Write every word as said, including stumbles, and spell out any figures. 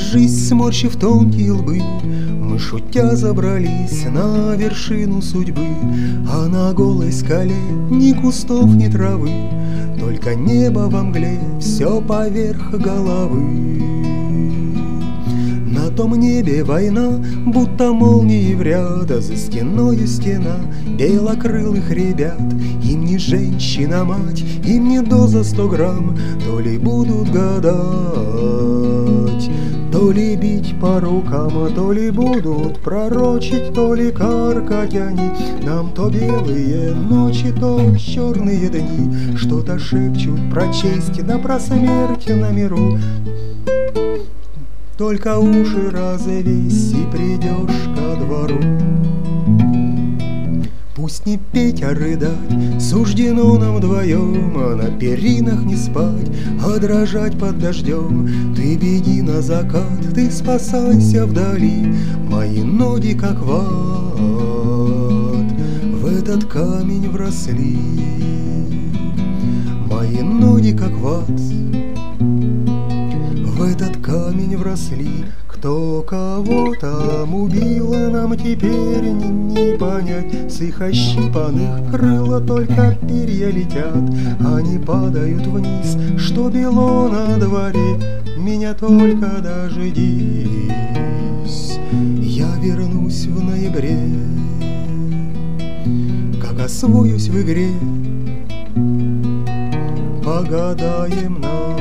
жизнь сморщив тонкие лбы, мы, шутя, забрались на вершину судьбы, а на голой скале ни кустов, ни травы, только небо во мгле, все поверх головы. На том небе война, будто молнии в ряд, а за стеною стена белокрылых ребят. Им не женщина мать, им не доза сто грамм, то ли будут гадать, то ли бить по рукам, то ли будут пророчить, то ли каркать они. Нам то белые ночи, то черные дни что-то шепчут про честь да про смерть на миру. Только уши развесь и придешь ко двору. Пусть не петь, а рыдать суждено нам вдвоем, а на перинах не спать, а дрожать под дождем. Ты беги на закат, ты спасайся вдали, мои ноги как ват в этот камень вросли. Мои ноги как ват в этот камень вросли. Кто кого там убил, нам теперь не, не понять. С их ощипанных крыла только перья летят, они падают вниз, что бело на дворе. Меня только дождись, я вернусь в ноябре. Как освоюсь в игре, погадаем нам.